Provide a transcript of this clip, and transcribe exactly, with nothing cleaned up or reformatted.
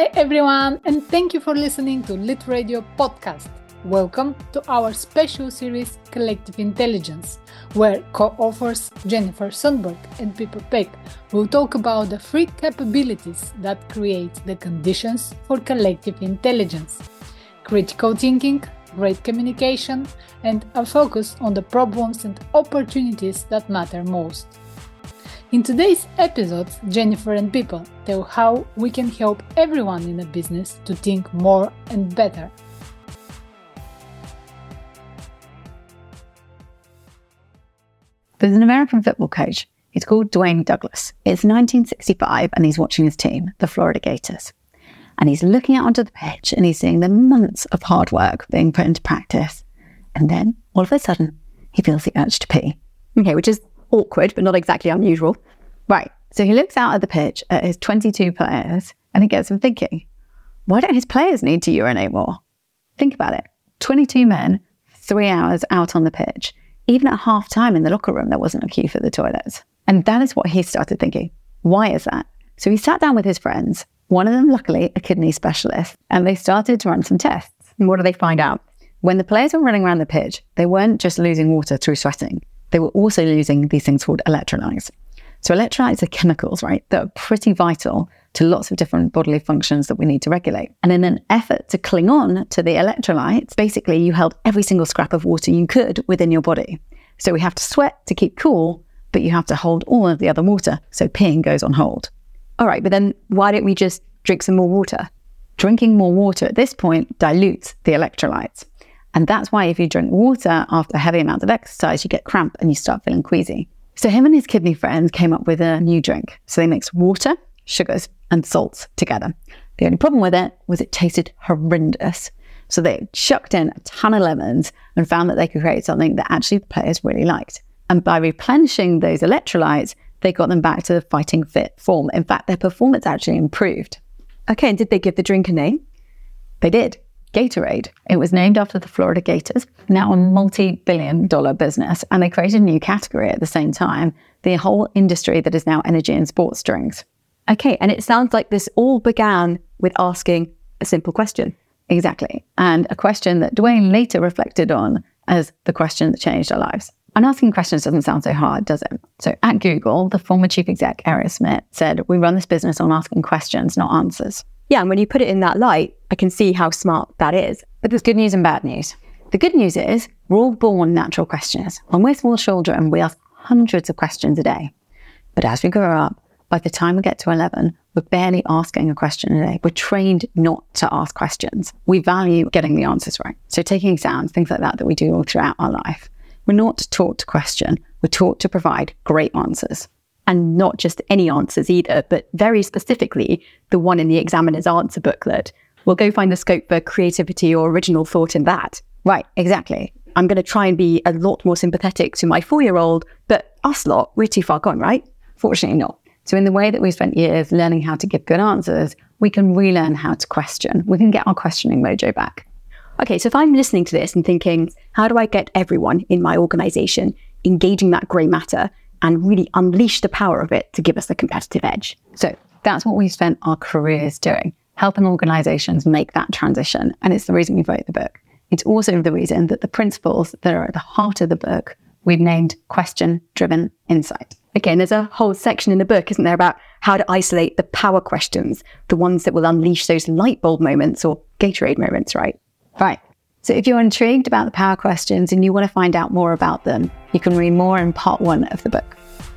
Hi everyone, and thank you for listening to Lit Radio podcast. Welcome to our special series Collective Intelligence, where co-authors Jennifer Sundberg and Pippa Peck will talk about the three capabilities that create the conditions for collective intelligence: critical thinking, great communication, and a focus on the problems and opportunities that matter most. In today's episode, Jennifer and Pippa tell how we can help everyone in a business to think more and better. There's an American football coach. He's called Dwayne Douglas. It's nineteen sixty-five and he's watching his team, the Florida Gators. And he's looking out onto the pitch and he's seeing the months of hard work being put into practice. And then, all of a sudden, he feels the urge to pee. Okay, which is awkward, but not exactly unusual. Right, so he looks out at the pitch at his twenty-two players and it gets him thinking, why don't his players need to urinate more? Think about it. twenty-two men, three hours out on the pitch. Even at half time in the locker room, there wasn't a queue for the toilets. And that is what he started thinking. Why is that? So he sat down with his friends, one of them luckily a kidney specialist, and they started to run some tests. And what did they find out? When the players were running around the pitch, they weren't just losing water through sweating. They were also losing these things called electrolytes. So electrolytes are chemicals, right, that are pretty vital to lots of different bodily functions that we need to regulate. And in an effort to cling on to the electrolytes, basically you held every single scrap of water you could within your body. So we have to sweat to keep cool, but you have to hold all of the other water. So peeing goes on hold. All right, but then why don't we just drink some more water? Drinking more water at this point dilutes the electrolytes. And that's why if you drink water after a heavy amount of exercise, you get cramp and you start feeling queasy. So him and his kidney friends came up with a new drink. So they mixed water, sugars, and salts together. The only problem with it was it tasted horrendous. So they chucked in a ton of lemons and found that they could create something that actually the players really liked. And by replenishing those electrolytes, they got them back to the fighting fit form. In fact, their performance actually improved. Okay, and did they give the drink a name? They did. Gatorade. It was named after the Florida Gators, now a multi-billion dollar business, and they created a new category at the same time, the whole industry that is now energy and sports drinks. Okay, and it sounds like this all began with asking a simple question. Exactly, and a question that Dwayne later reflected on as the question that changed our lives. And asking questions doesn't sound so hard, does it? So at Google, the former chief exec, Eric Schmidt, said, we run this business on asking questions, not answers. Yeah, and when you put it in that light, I can see how smart that is. But there's good news and bad news. The good news is we're all born natural questioners. When we're small children, we ask hundreds of questions a day. But as we grow up, by the time we get to eleven, we're barely asking a question a day. We're trained not to ask questions. We value getting the answers right. So taking exams, things like that that we do all throughout our life. We're not taught to question. We're taught to provide great answers. And not just any answers either, but very specifically the one in the examiner's answer booklet. We'll go find the scope for creativity or original thought in that. Right, exactly. I'm going to try and be a lot more sympathetic to my four-year-old, but us lot, we're too far gone, right? Fortunately not. So in the way that we spent years learning how to give good answers, we can relearn how to question. We can get our questioning mojo back. Okay, so if I'm listening to this and thinking, how do I get everyone in my organization engaging that grey matter and really unleash the power of it to give us the competitive edge? So that's what we spent our careers doing, helping organizations make that transition. And it's the reason we wrote the book. It's also the reason that the principles that are at the heart of the book, we've named question-driven insight. Okay, and there's a whole section in the book, isn't there, about how to isolate the power questions, the ones that will unleash those light bulb moments or Gatorade moments, right? Right. So if you're intrigued about the power questions and you want to find out more about them, you can read more in part one of the book.